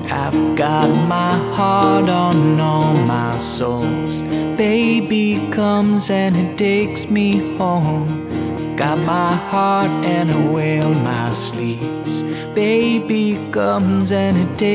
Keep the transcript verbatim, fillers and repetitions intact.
I've got my heart on all my souls. Baby comes and it takes me home. I've got my heart and I wear my sleeves. Baby comes and it takes